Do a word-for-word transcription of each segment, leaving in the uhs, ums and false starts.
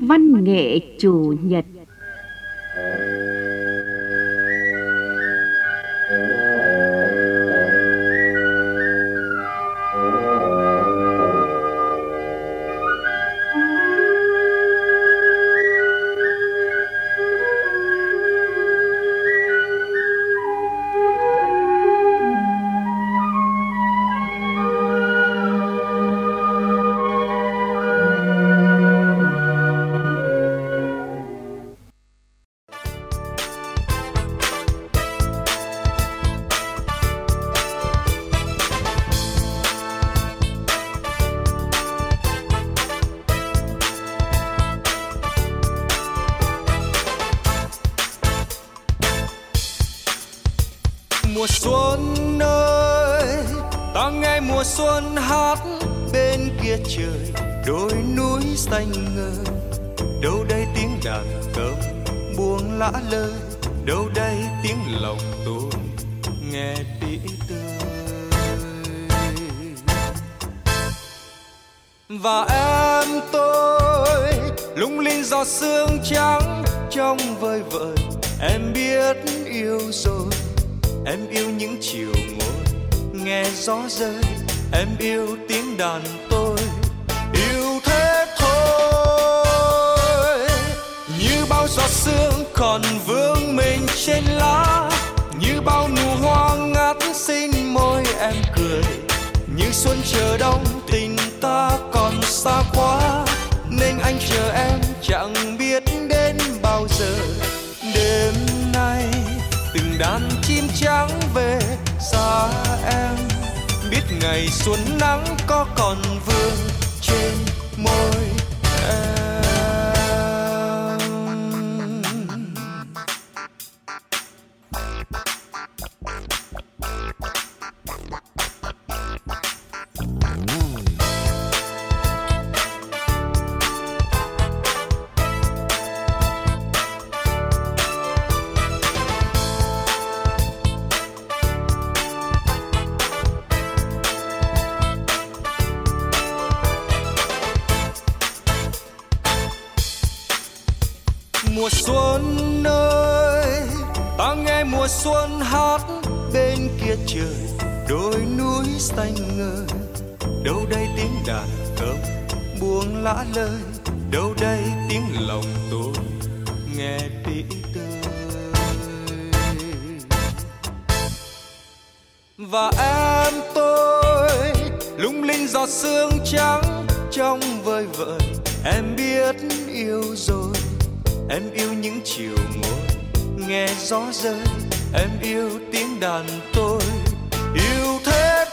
văn nghệ chủ nhật. Mùa xuân ơi, ta nghe mùa xuân hát bên kia trời, đôi núi xanh ngời. Đâu đây tiếng đàn cầm buông lã lơi, đâu đây tiếng lòng tôi nghe tỉ tơi. Và em tôi lung linh giọt sương trắng trong vơi vợi. Em biết yêu rồi, em yêu những chiều ngồi nghe gió rơi. Em yêu tiếng đàn tôi, yêu thế thôi. Như bao giọt sương còn vương mình trên lá, như bao nụ hoa ngát xin môi em cười. Như xuân chờ đông tình ta còn xa quá, nên anh chờ em chẳng biết đến bao giờ. Đêm nay từng đàn chim trắng về xa em, biết ngày xuân nắng có còn vương trên môi em. Mùa xuân ơi, ta nghe mùa xuân hát bên kia trời, đôi núi xanh ngời. Đâu đây tiếng đàn cầm buông lã lơi, đâu đây tiếng lòng tôi nghe tỉ tơi. Và em tôi lung linh giọt sương trắng trong vơi vợi. Em biết yêu rồi, em yêu những chiều ngồi nghe gió rơi. Em yêu tiếng đàn tôi, yêu thế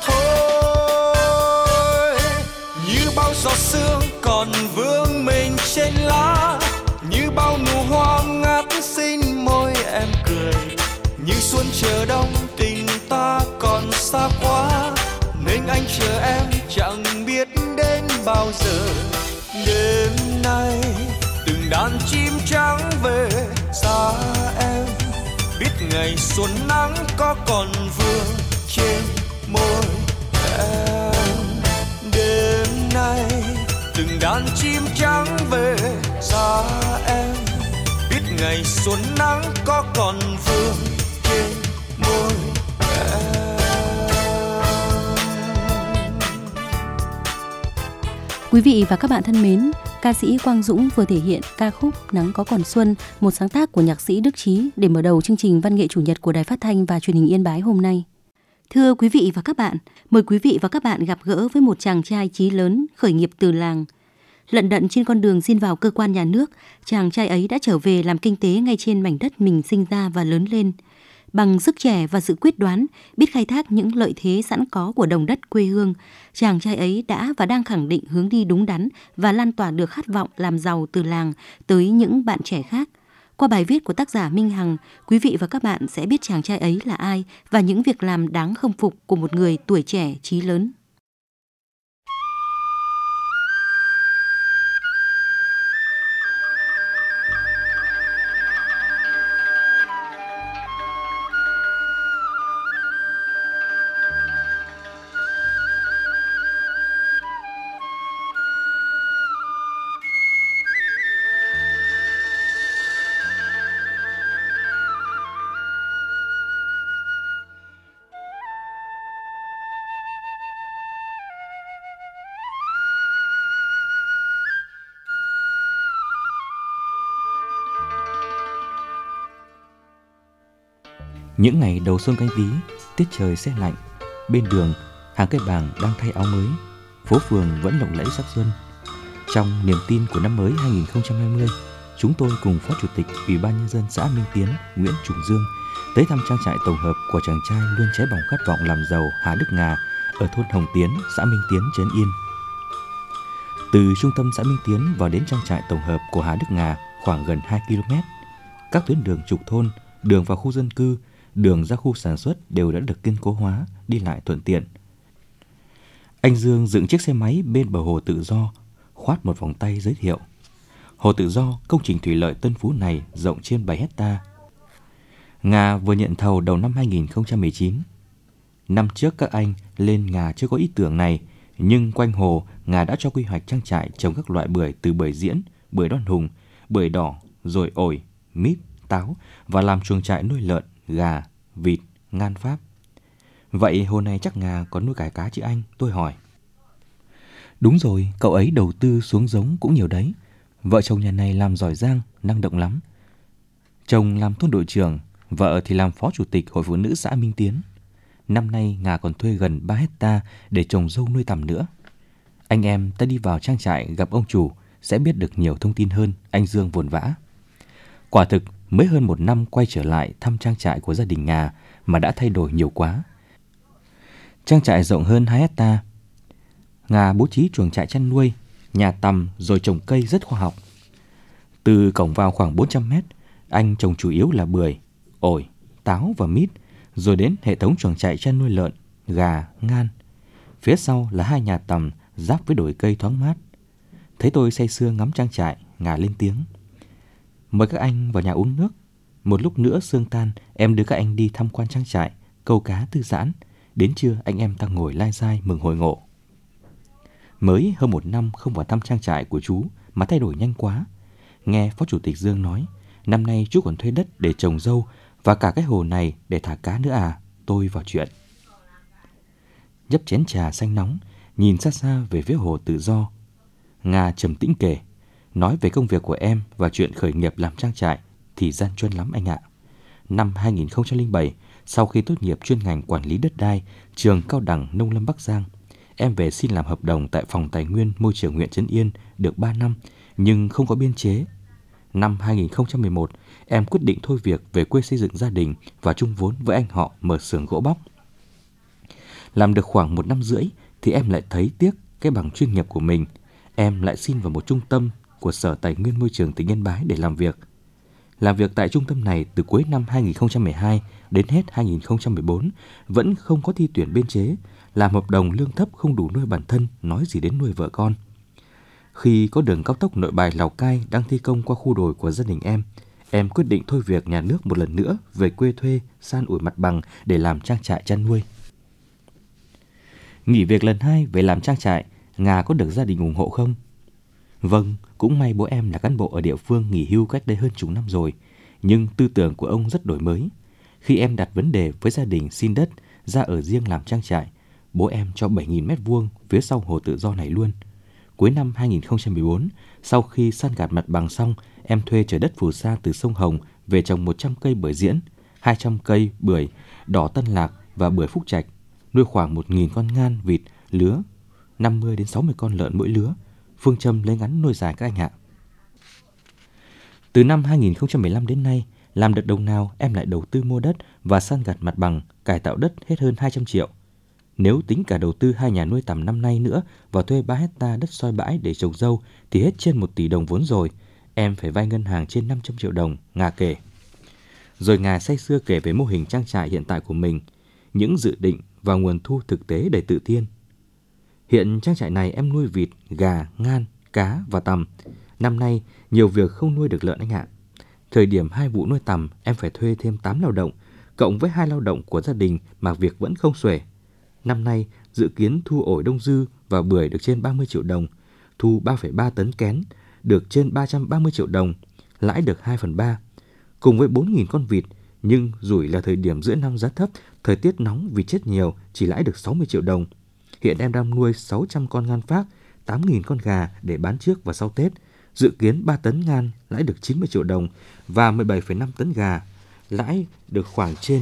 thôi. Như bao giọt sương còn vương mình trên lá, như bao nụ hoa ngát xin môi em cười. Như xuân chờ đông tình ta còn xa quá, nên anh chờ em chẳng biết đến bao giờ. Đêm nay từng đàn chim trắng về xa em, biết ngày xuân nắng có còn vương trên môi em. Đêm nay từng đàn chim trắng về xa em, biết ngày xuân nắng có còn vương trên môi em. Quý vị và các bạn thân mến, ca sĩ Quang Dũng vừa thể hiện ca khúc Nắng có còn xuân, một sáng tác của nhạc sĩ Đức Trí để mở đầu chương trình Văn nghệ chủ nhật của Đài Phát thanh và Truyền hình Yên Bái hôm nay. Thưa quý vị và các bạn, mời quý vị và các bạn gặp gỡ với một chàng trai chí lớn khởi nghiệp từ làng. Lận đận trên con đường xin vào cơ quan nhà nước, chàng trai ấy đã trở về làm kinh tế ngay trên mảnh đất mình sinh ra và lớn lên. Bằng sức trẻ và sự quyết đoán, biết khai thác những lợi thế sẵn có của đồng đất quê hương, chàng trai ấy đã và đang khẳng định hướng đi đúng đắn và lan tỏa được khát vọng làm giàu từ làng tới những bạn trẻ khác. Qua bài viết của tác giả Minh Hằng, quý vị và các bạn sẽ biết chàng trai ấy là ai và những việc làm đáng khâm phục của một người tuổi trẻ chí lớn. Những ngày đầu xuân Canh Tý, tiết trời se lạnh, bên đường hàng cây bàng đang thay áo mới, phố phường vẫn lộng lẫy sắc xuân. Trong niềm tin của năm mới hai không hai không, chúng tôi cùng Phó Chủ tịch Ủy ban Nhân dân xã Minh Tiến Nguyễn Trùng Dương tới thăm trang trại tổng hợp của chàng trai luôn cháy bỏng khát vọng làm giàu Hà Đức Ngà ở thôn Hồng Tiến, xã Minh Tiến, Trấn Yên. Từ trung tâm xã Minh Tiến vào đến trang trại tổng hợp của Hà Đức Ngà khoảng gần hai ki lô mét. Các tuyến đường trục thôn, đường vào khu dân cư, đường ra khu sản xuất đều đã được kiên cố hóa, đi lại thuận tiện. Anh Dương dựng chiếc xe máy bên bờ hồ Tự Do, khoát một vòng tay giới thiệu. Hồ Tự Do, công trình thủy lợi Tân Phú này rộng trên bảy héc ta. Ngà vừa nhận thầu đầu năm hai không một chín. Năm trước các anh lên Ngà chưa có ý tưởng này, nhưng quanh hồ Ngà đã cho quy hoạch trang trại trồng các loại bưởi từ bưởi diễn, bưởi đoan hùng, bưởi đỏ, rồi ổi, mít, táo và làm chuồng trại nuôi lợn, gà, vịt, ngan Pháp. Vậy hồ này chắc Ngà có nuôi cả cá chứ anh? Tôi hỏi. Đúng rồi, cậu ấy đầu tư xuống giống cũng nhiều đấy. Vợ chồng nhà này làm giỏi giang, năng động lắm. Chồng làm thôn đội trưởng, vợ thì làm phó chủ tịch hội phụ nữ xã Minh Tiến. Năm nay Ngà còn thuê gần ba hecta để trồng dâu nuôi tằm nữa. Anh em ta đi vào trang trại gặp ông chủ sẽ biết được nhiều thông tin hơn, anh Dương vồn vã. Quả thực, mới hơn một năm quay trở lại thăm trang trại của gia đình Ngà mà đã thay đổi nhiều quá. Trang trại rộng hơn hai hecta. Ngà bố trí chuồng trại chăn nuôi, nhà tằm rồi trồng cây rất khoa học. Từ cổng vào khoảng bốn trăm mét, anh trồng chủ yếu là bưởi, ổi, táo và mít, rồi đến hệ thống chuồng trại chăn nuôi lợn, gà, ngan. Phía sau là hai nhà tằm giáp với đồi cây thoáng mát. Thấy tôi say sưa ngắm trang trại, Ngà lên tiếng. Mời các anh vào nhà uống nước. Một lúc nữa sương tan, em đưa các anh đi tham quan trang trại, câu cá thư giãn. Đến trưa anh em ta ngồi lai dai mừng hồi ngộ. Mới hơn một năm không vào thăm trang trại của chú mà thay đổi nhanh quá. Nghe Phó Chủ tịch Dương nói, năm nay chú còn thuê đất để trồng dâu và cả cái hồ này để thả cá nữa à? Tôi vào chuyện. Nhấp chén trà xanh nóng, nhìn xa xa về phía hồ Tự Do. Ngà trầm tĩnh kể, nói về công việc của em và chuyện khởi nghiệp làm trang trại thì gian truân lắm anh ạ. Năm hai không không bảy, sau khi tốt nghiệp chuyên ngành quản lý đất đai, trường Cao đẳng Nông lâm Bắc Giang, em về xin làm hợp đồng tại Phòng Tài nguyên Môi trường huyện Trấn Yên được ba năm, nhưng không có biên chế. Năm hai không một một, em quyết định thôi việc về quê xây dựng gia đình và chung vốn với anh họ mở xưởng gỗ bóc. Làm được khoảng một năm rưỡi thì em lại thấy tiếc cái bằng chuyên nghiệp của mình. Em lại xin vào một trung tâm của Sở Tài nguyên Môi trường tỉnh Yên Bái để làm việc. Làm việc tại trung tâm này từ cuối năm hai không một hai đến hết hai không một bốn, vẫn không có thi tuyển biên chế, làm hợp đồng lương thấp không đủ nuôi bản thân, nói gì đến nuôi vợ con. Khi có đường cao tốc Nội Bài - Lào Cai đang thi công qua khu đồi của gia đình em, em quyết định thôi việc nhà nước một lần nữa về quê thuê, san ủi mặt bằng để làm trang trại chăn nuôi. Nghỉ việc lần hai về làm trang trại, Ngà có được gia đình ủng hộ không? Vâng, cũng may bố em là cán bộ ở địa phương nghỉ hưu cách đây hơn chục năm rồi, nhưng tư tưởng của ông rất đổi mới. Khi em đặt vấn đề với gia đình xin đất ra ở riêng làm trang trại, bố em cho bảy nghìn mét vuông phía sau hồ Tự Do này luôn. Cuối năm hai không một bốn, sau khi san gạt mặt bằng xong, em thuê chở đất phù sa từ sông Hồng về trồng một trăm cây bưởi diễn, hai trăm cây bưởi đỏ Tân Lạc và bưởi Phúc Trạch, nuôi khoảng một nghìn con ngan, vịt, lứa, năm mươi đến sáu mươi con lợn mỗi lứa. Phương châm lấy ngắn nuôi dài các anh ạ. Từ năm hai không một lăm đến nay, làm được đồng nào em lại đầu tư mua đất và san gạt mặt bằng, cải tạo đất hết hơn hai trăm triệu. Nếu tính cả đầu tư hai nhà nuôi tầm năm nay nữa và thuê ba hecta đất soi bãi để trồng dâu thì hết trên một tỷ đồng vốn rồi. Em phải vay ngân hàng trên năm trăm triệu đồng, Ngà kể. Rồi Ngà say sưa kể về mô hình trang trại hiện tại của mình, những dự định và nguồn thu thực tế đầy tự tin. Hiện trang trại này em nuôi vịt, gà, ngan, cá và tằm. Năm nay nhiều việc không nuôi được lợn anh ạ. Thời điểm hai vụ nuôi tằm em phải thuê thêm tám lao động, cộng với hai lao động của gia đình mà việc vẫn không xuể. Năm nay dự kiến thu ổi đông dư và bưởi được trên ba mươi triệu đồng, thu ba phẩy ba tấn kén được trên ba trăm ba mươi triệu đồng, lãi được hai phần ba. Cùng với bốn nghìn con vịt, nhưng rủi là thời điểm giữa năm giá thấp, thời tiết nóng vịt chết nhiều, chỉ lãi được sáu mươi triệu đồng. Hiện em đang nuôi sáu trăm con ngan Pháp, tám nghìn con gà để bán trước và sau Tết. Dự kiến ba tấn ngan lãi được chín mươi triệu đồng và mười bảy phẩy năm tấn gà, lãi được khoảng trên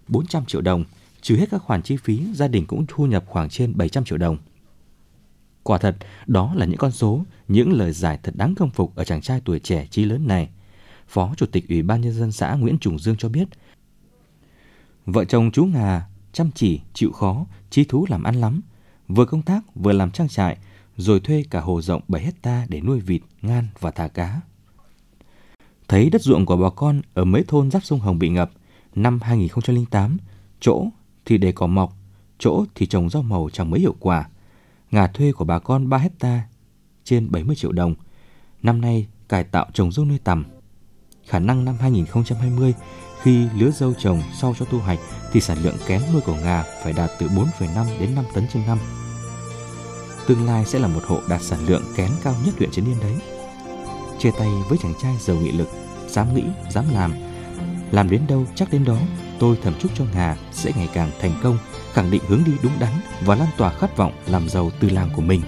bốn trăm triệu đồng, trừ hết các khoản chi phí, gia đình cũng thu nhập khoảng trên bảy trăm triệu đồng. Quả thật, đó là những con số, những lời giải thật đáng khâm phục ở chàng trai tuổi trẻ chí lớn này. Phó Chủ tịch Ủy ban Nhân dân xã Nguyễn Trùng Dương cho biết, vợ chồng chú Ngà chăm chỉ, chịu khó, chí thú làm ăn lắm, vừa công tác vừa làm trang trại, rồi thuê cả hồ rộng bảy hecta để nuôi vịt, ngan và thả cá. Thấy đất ruộng của bà con ở mấy thôn giáp sông Hồng bị ngập, năm hai nghìn không trăm lẻ tám, chỗ thì để cỏ mọc, chỗ thì trồng rau màu chẳng mấy hiệu quả. Ngà thuê của bà con ba hecta, trên bảy mươi triệu đồng. Năm nay cải tạo trồng dâu nuôi tằm. Khả năng năm hai nghìn không trăm hai mươi, khi lứa dâu trồng sau cho thu hoạch thì sản lượng kén nuôi của Ngà phải đạt từ bốn phẩy năm đến năm tấn trên năm. Tương lai sẽ là một hộ đạt sản lượng kén cao nhất huyện Trấn Yên đấy. Chia tay với chàng trai giàu nghị lực, dám nghĩ, dám làm. Làm đến đâu chắc đến đó, tôi thầm chúc cho Ngà sẽ ngày càng thành công, khẳng định hướng đi đúng đắn và lan tỏa khát vọng làm giàu từ làng của mình.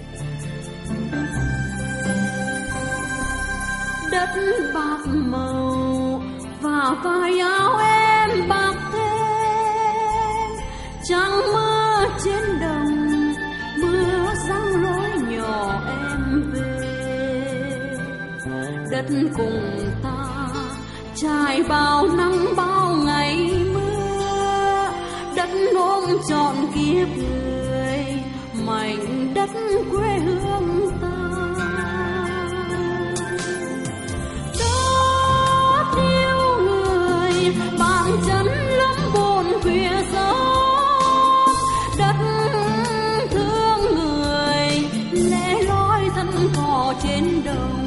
Đất bạc màu và vai áo em bạc thêm, trăng mưa trên đồng, mưa giăng lối nhỏ em về. Đất cùng ta trải bao năm bao ngày mưa, đất ôm trọn kiếp người, mảnh đất quê hương ta. Đất yêu người bàn chân lắm buồn khuya gió, đất thương người lẻ loi thân cỏ trên đồng.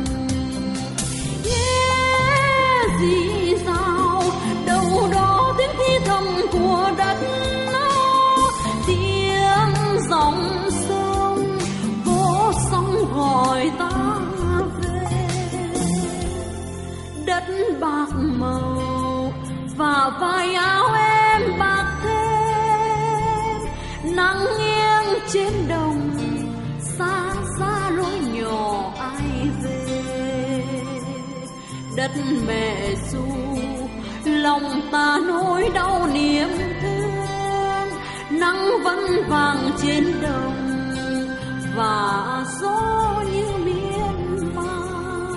Yeah, gì sao đâu đó tiếng thi thầm của đất, tiếng dòng sông vô sóng gọi ta về. Đất bạc màu và vai áo em bạc thêm, nắng nghiêng trên đồng, xa xa lối nhỏ ai về. Đất mẹ ru lòng ta nỗi đau niềm thương, nắng vẫn vàng trên đồng và gió như miên man.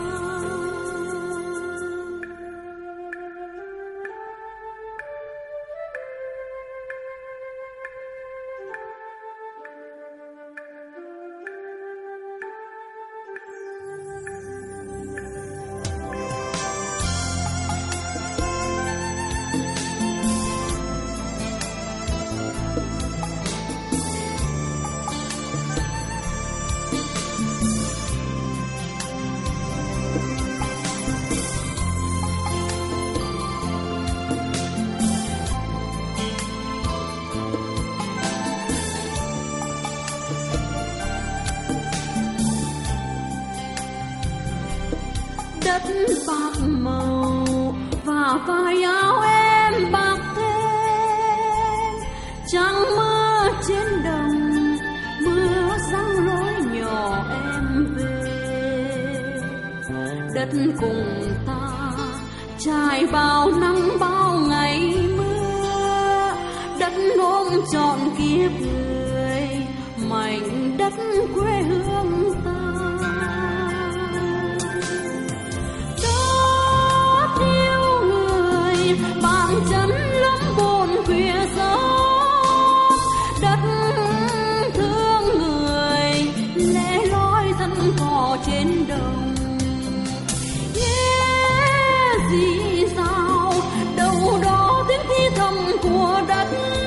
Đất bạc màu và vai áo em bạc thêm, trăng mưa trên đồng, mưa giăng lối nhỏ em về. Đất cùng ta trải bao năm bao ngày mưa, đất ôm trọn kiếp người, mảnh đất quê hương ta. Bàn chân lắm buồn khuya gió, đất thương người lẻ loi thân cỏ trên đồng. Yeah, gì sao đâu đó tiếng thi thầm của đất,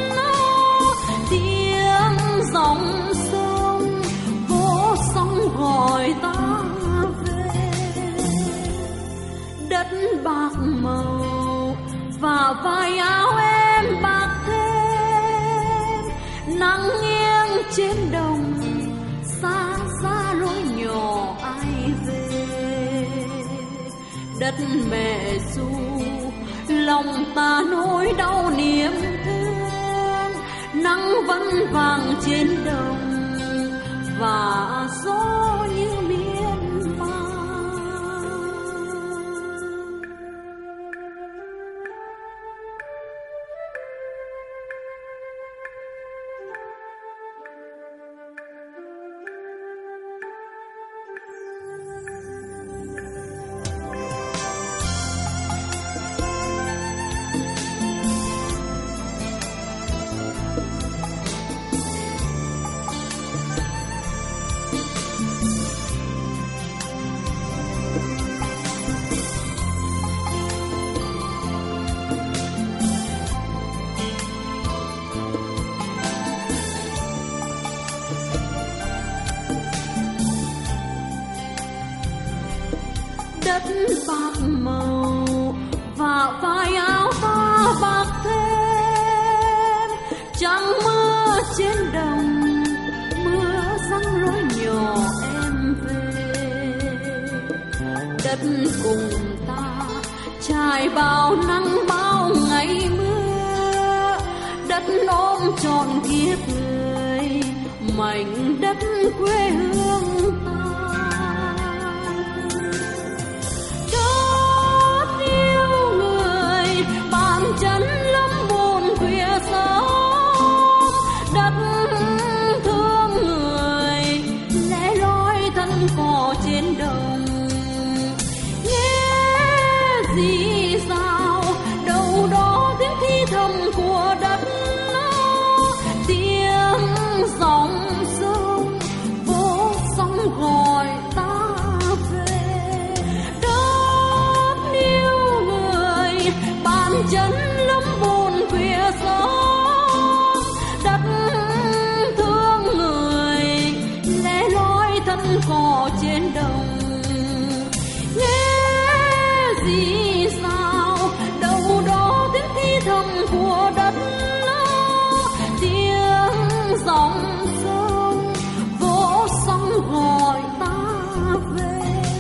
tiếng dòng sông vô sóng gọi ta về. Đất bạc màu và vai áo em bạc thêm, nắng nghiêng trên đồng, xa xa lối nhỏ ai về. Đất mẹ ru lòng ta nỗi đau niềm thương, nắng vẫn vàng trên đồng và gió như miên man. đất bạc màu và vai áo ta bạc thêm. Trăng mưa trên đồng, mưa răng rối nhỏ em về. Đất cùng ta trải bao nắng bao ngày mưa, đất ôm trọn kiếp người, mảnh đất quê hương ta. Đất yêu người bàn chân lắm buồn khuya sớm, đất thương người lẻ loi thân cỏ trên đồng. Nghe gì sao đâu đó tiếng thi thầm của đất, tiếng dòng sông vô sóng gọi ta về. Đất yêu người bàn chân lắm buồn khuya sớm, đất thương người lẻ loi thân cỏ trên đồng. Nghe gì sao đâu đó tiếng thi thầm của đất, tiếng dòng sông vô sóng gọi ta về.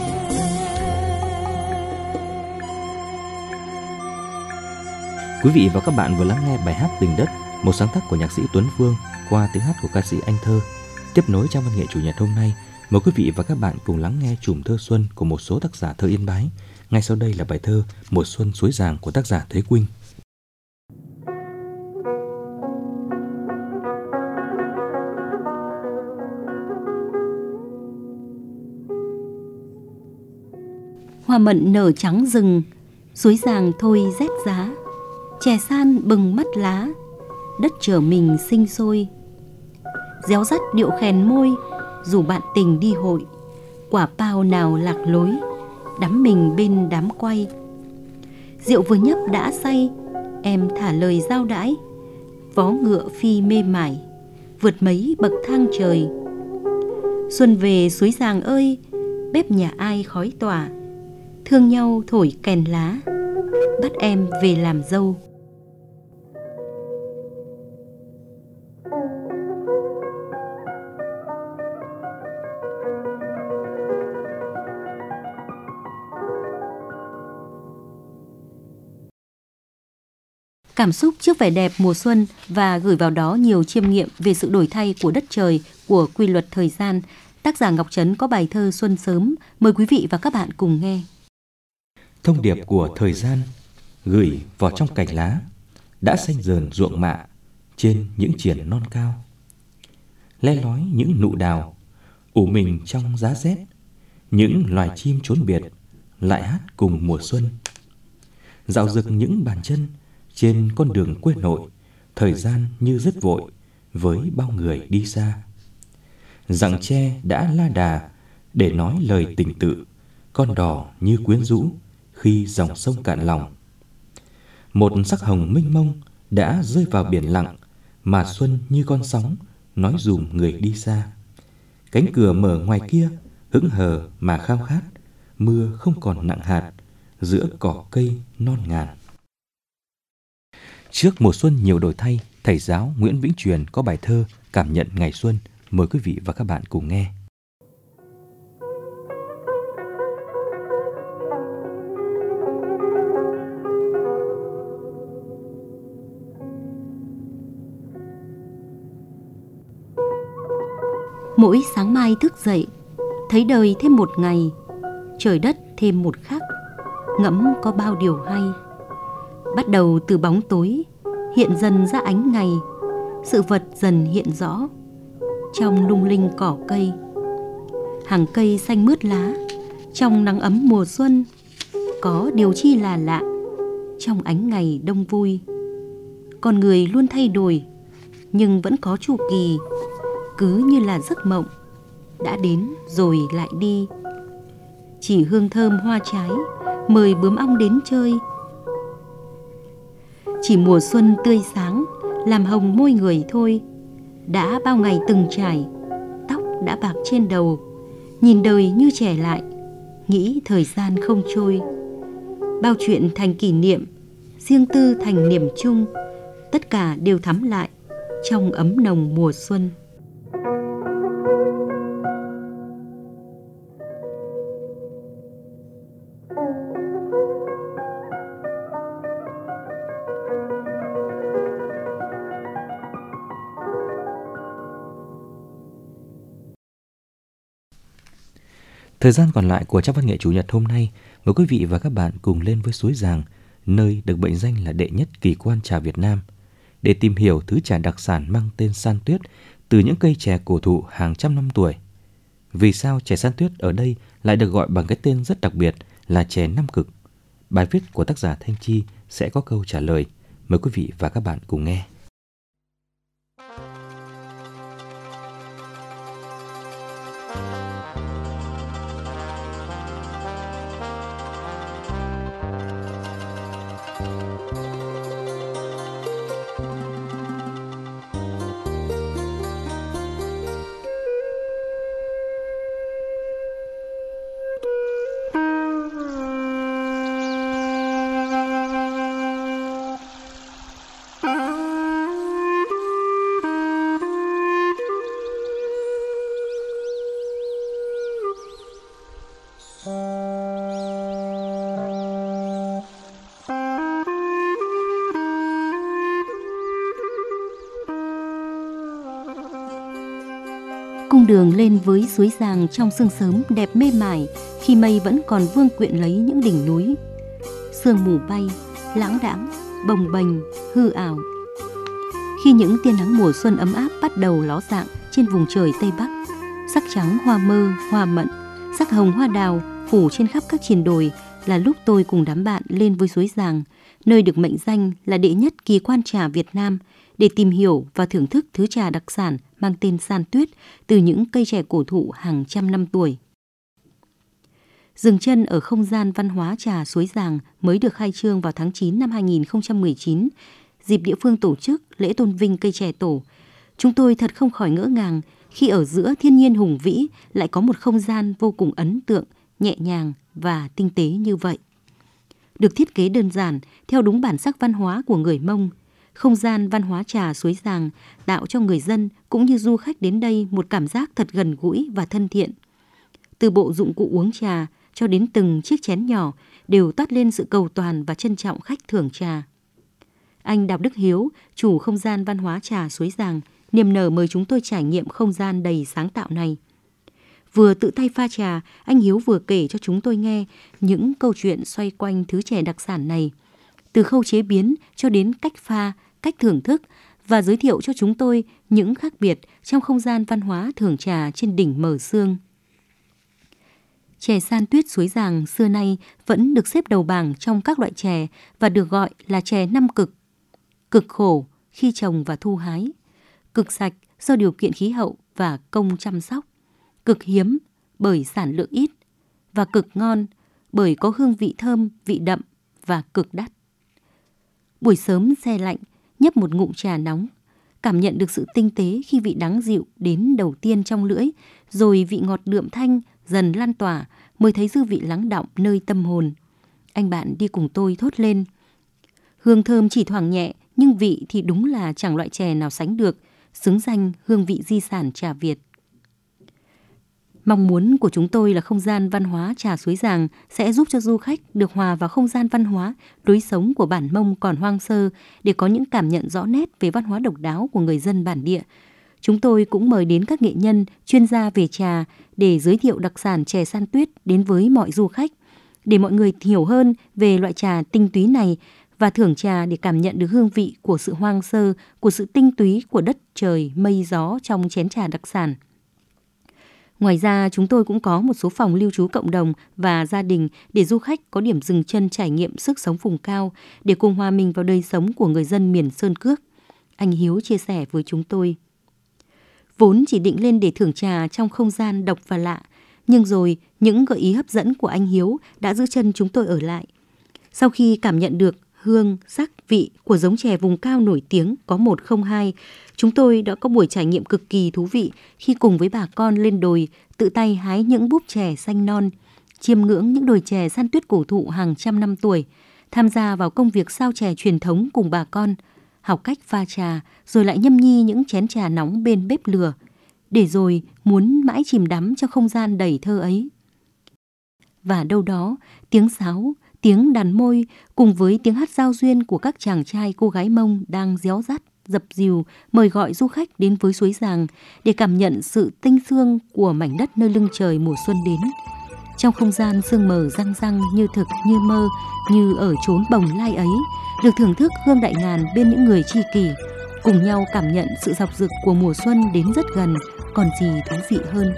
Quý vị và các bạn vừa lắng nghe bài hát Tình Đất, một sáng tác của nhạc sĩ Tuấn Phương qua tiếng hát của ca sĩ Anh Thơ. Tiếp nối trong văn nghệ chủ nhật hôm nay, mời quý vị và các bạn cùng lắng nghe chùm thơ xuân của một số tác giả thơ Yên Bái. Ngay sau đây là bài thơ Mùa xuân suối Giàng của tác giả Thế Quynh. Hoa mận nở trắng rừng, suối Giàng thôi rét giá. Chè san bừng mắt lá, đất trở mình sinh sôi. Réo rắt điệu khèn môi, dù bạn tình đi hội. Quả bao nào lạc lối, đắm mình bên đám quay. Rượu vừa nhấp đã say, em thả lời giao đãi. Vó ngựa phi mê mải, vượt mấy bậc thang trời. Xuân về suối Giàng ơi, bếp nhà ai khói tỏa. Thương nhau thổi kèn lá, bắt em về làm dâu. Cảm xúc trước vẻ đẹp mùa xuân và gửi vào đó nhiều chiêm nghiệm về sự đổi thay của đất trời, của quy luật thời gian, tác giả Ngọc Trấn có bài thơ Xuân Sớm. Mời quý vị và các bạn cùng nghe. Thông điệp của thời gian gửi vào trong cành lá, đã xanh dờn ruộng mạ trên những triển non cao. Le lói những nụ đào, ủ mình trong giá rét. Những loài chim trốn biệt lại hát cùng mùa xuân. Dạo dực những bàn chân trên con đường quê nội, thời gian như rất vội với bao người đi xa. Giặng tre đã la đà để nói lời tình tự, con đò như quyến rũ khi dòng sông cạn lòng. Một sắc hồng mênh mông đã rơi vào biển lặng, mà xuân như con sóng nói dùm người đi xa. Cánh cửa mở ngoài kia hững hờ mà khao khát, mưa không còn nặng hạt giữa cỏ cây non ngàn. Trước mùa xuân nhiều đổi thay, thầy giáo Nguyễn Vĩnh Truyền có bài thơ Cảm nhận ngày xuân. Mời quý vị và các bạn cùng nghe. Mỗi sáng mai thức dậy, thấy đời thêm một ngày, trời đất thêm một khắc, ngẫm có bao điều hay. Bắt đầu từ bóng tối, hiện dần ra ánh ngày, sự vật dần hiện rõ trong lung linh cỏ cây. Hàng cây xanh mướt lá, trong nắng ấm mùa xuân, có điều chi là lạ trong ánh ngày đông vui. Con người luôn thay đổi, nhưng vẫn có chu kỳ, cứ như là giấc mộng, đã đến rồi lại đi. Chỉ hương thơm hoa trái mời bướm ong đến chơi. Chỉ mùa xuân tươi sáng làm hồng môi người thôi. Đã bao ngày từng trải, tóc đã bạc trên đầu, nhìn đời như trẻ lại, nghĩ thời gian không trôi. Bao chuyện thành kỷ niệm, riêng tư thành niềm chung, tất cả đều thắm lại trong ấm nồng mùa xuân. Thời gian còn lại của trang văn nghệ Chủ nhật hôm nay, mời quý vị và các bạn cùng lên với suối Giàng, nơi được mệnh danh là đệ nhất kỳ quan trà Việt Nam, để tìm hiểu thứ trà đặc sản mang tên San Tuyết từ những cây chè cổ thụ hàng trăm năm tuổi. Vì sao chè San Tuyết ở đây lại được gọi bằng cái tên rất đặc biệt là chè Nam Cực? Bài viết của tác giả Thanh Chi sẽ có câu trả lời. Mời quý vị và các bạn cùng nghe. Cung đường lên với suối Giàng trong sương sớm đẹp mê mải khi mây vẫn còn vương quyện lấy những đỉnh núi. Sương mù bay, lãng đãng, bồng bềnh, hư ảo. Khi những tia nắng mùa xuân ấm áp bắt đầu ló dạng trên vùng trời Tây Bắc, sắc trắng hoa mơ, hoa mận, sắc hồng hoa đào phủ trên khắp các triền đồi là lúc tôi cùng đám bạn lên với suối Giàng, nơi được mệnh danh là đệ nhất kỳ quan trà Việt Nam, để tìm hiểu và thưởng thức thứ trà đặc sản mang tên San Tuyết từ những cây chè cổ thụ hàng trăm năm tuổi. Dừng chân ở không gian văn hóa trà suối Giàng mới được khai trương vào tháng chín năm hai nghìn không trăm mười chín, dịp địa phương tổ chức lễ tôn vinh cây chè tổ. Chúng tôi thật không khỏi ngỡ ngàng khi ở giữa thiên nhiên hùng vĩ lại có một không gian vô cùng ấn tượng, nhẹ nhàng và tinh tế như vậy. Được thiết kế đơn giản theo đúng bản sắc văn hóa của người Mông, không gian văn hóa trà suối Giàng tạo cho người dân cũng như du khách đến đây một cảm giác thật gần gũi và thân thiện. Từ bộ dụng cụ uống trà cho đến từng chiếc chén nhỏ đều toát lên sự cầu toàn và trân trọng khách thưởng trà. Anh Đào Đức Hiếu, chủ không gian văn hóa trà suối Giàng, niềm nở mời chúng tôi trải nghiệm không gian đầy sáng tạo này. Vừa tự tay pha trà, anh Hiếu vừa kể cho chúng tôi nghe những câu chuyện xoay quanh thứ chè đặc sản này, từ khâu chế biến cho đến cách pha, cách thưởng thức, và giới thiệu cho chúng tôi những khác biệt trong không gian văn hóa thưởng trà trên đỉnh Mờ Sương. Chè San Tuyết suối Giàng xưa nay vẫn được xếp đầu bảng trong các loại chè và được gọi là chè năm cực. Cực khổ khi trồng và thu hái, cực sạch do điều kiện khí hậu và công chăm sóc, cực hiếm bởi sản lượng ít, và cực ngon bởi có hương vị thơm, vị đậm và cực đắt. Buổi sớm se lạnh, nhấp một ngụm trà nóng, cảm nhận được sự tinh tế khi vị đắng dịu đến đầu tiên trong lưỡi, rồi vị ngọt đượm thanh dần lan tỏa, mới thấy dư vị lắng đọng nơi tâm hồn. Anh bạn đi cùng tôi thốt lên: hương thơm chỉ thoảng nhẹ, nhưng vị thì đúng là chẳng loại chè nào sánh được, xứng danh hương vị di sản trà Việt. Mong muốn của chúng tôi là không gian văn hóa trà suối Giàng sẽ giúp cho du khách được hòa vào không gian văn hóa, lối sống của bản Mông còn hoang sơ để có những cảm nhận rõ nét về văn hóa độc đáo của người dân bản địa. Chúng tôi cũng mời đến các nghệ nhân, chuyên gia về trà để giới thiệu đặc sản chè San Tuyết đến với mọi du khách, để mọi người hiểu hơn về loại trà tinh túy này và thưởng trà để cảm nhận được hương vị của sự hoang sơ, của sự tinh túy của đất trời, mây gió trong chén trà đặc sản. Ngoài ra, chúng tôi cũng có một số phòng lưu trú cộng đồng và gia đình để du khách có điểm dừng chân trải nghiệm sức sống vùng cao để cùng hòa mình vào đời sống của người dân miền Sơn Cước. Anh Hiếu chia sẻ với chúng tôi. Vốn chỉ định lên để thưởng trà trong không gian độc và lạ, nhưng rồi những gợi ý hấp dẫn của anh Hiếu đã giữ chân chúng tôi ở lại. Sau khi cảm nhận được hương, sắc, vị của giống chè vùng cao nổi tiếng có một không hai, chúng tôi đã có buổi trải nghiệm cực kỳ thú vị khi cùng với bà con lên đồi tự tay hái những búp chè xanh non, chiêm ngưỡng những đồi chè san tuyết cổ thụ hàng trăm năm tuổi, tham gia vào công việc sao chè truyền thống cùng bà con, học cách pha trà rồi lại nhâm nhi những chén trà nóng bên bếp lửa, để rồi muốn mãi chìm đắm trong không gian đầy thơ ấy. Và đâu đó, tiếng sáo, tiếng đàn môi cùng với tiếng hát giao duyên của các chàng trai cô gái Mông đang réo rắt, dập dìu mời gọi du khách đến với suối Giàng để cảm nhận sự tinh xương của mảnh đất nơi lưng trời mùa xuân đến. Trong không gian sương mờ răng răng như thực như mơ, như ở chốn bồng lai ấy, được thưởng thức hương đại ngàn bên những người tri kỷ, cùng nhau cảm nhận sự dọc dực của mùa xuân đến rất gần, còn gì thú vị hơn.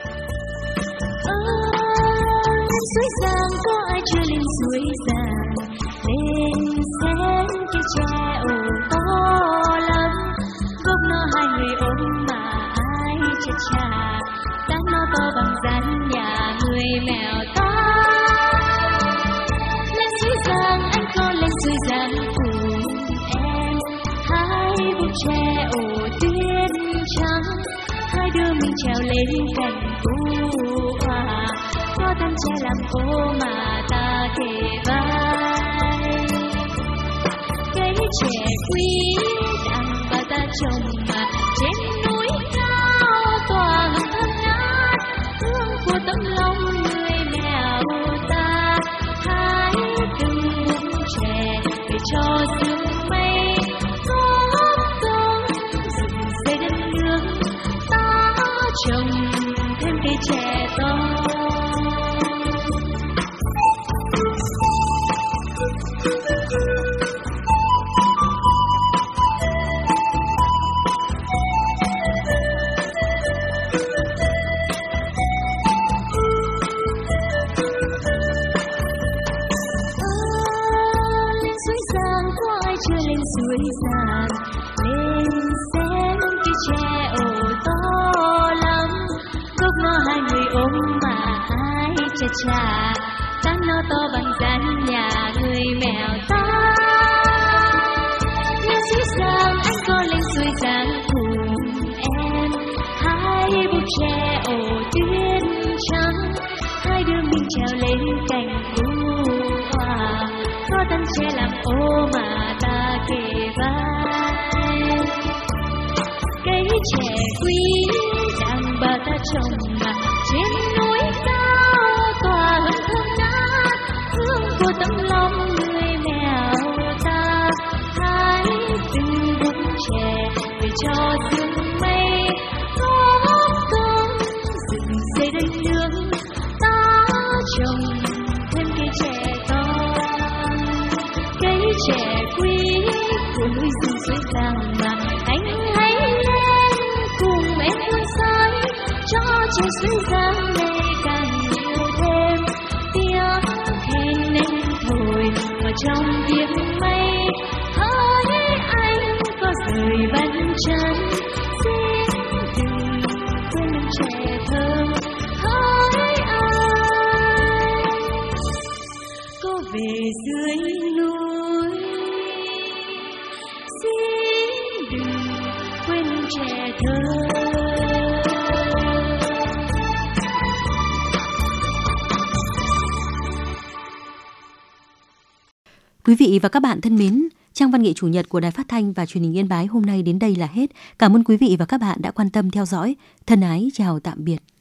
Suối Giàng có ai chưa lên suối Giàng, lên xem cái tre ồ to lắm, gốc nó hai người ôm mà ai chật chà, tán nó to bằng rắn nhà người mèo to. Lên suối Giàng anh có lên suối Giàng cùng em, hai búp tre ồ tuyết trắng, hai đứa mình trèo lên cành u hoa, có thân tre làm ô mà ta kề vai. Cây trẻ quý đằng bà ta trồng mà trên núi cao tỏa thơm ngát, hương của tấm lòng người mèo ta, hái từng búp trẻ để cho sương mây góp công dựng xây đất nước ta, trồng thêm cây trẻ to. Chưa lên suối Giàng, lên xem cái tre ồ to lắm, gốc nó hai người ôm mà ai chà chà, tán nó to bằng rắn nhà người mèo ta. Lên suối Giàng anh có lên suối Giàng cùng em, hai búp tre ồ tuyết trắng, hai đứa mình trèo lên cành u hoa, có thân tre làm ô mà ta kề vai. Cây trẻ quý đằng bà ta trồng mà trên núi cao tỏa hương thơm ngát, hương của tấm lòng người mèo ta, hái từng búp trẻ để cho sương mây góp công dựng xây đất nước ta, trồng thêm cây trẻ to. Cây trẻ quý của núi rừng suối Giàng mà anh hãy lên cùng em hương soi, cho trẻ suối Giàng ngày càng nhiều thêm tiếng khen nên thổi vào trong tiếng mây. Hỡi anh có rời bàn chân, xin đừng quên nắng trẻ thơ. Hỡi anh có về dưới núi, xin đừng quên trẻ thơ. Quý vị và các bạn thân mến, trang văn nghệ chủ nhật của Đài Phát thanh và Truyền hình Yên Bái hôm nay đến đây là hết. Cảm ơn quý vị và các bạn đã quan tâm theo dõi. Thân ái chào tạm biệt.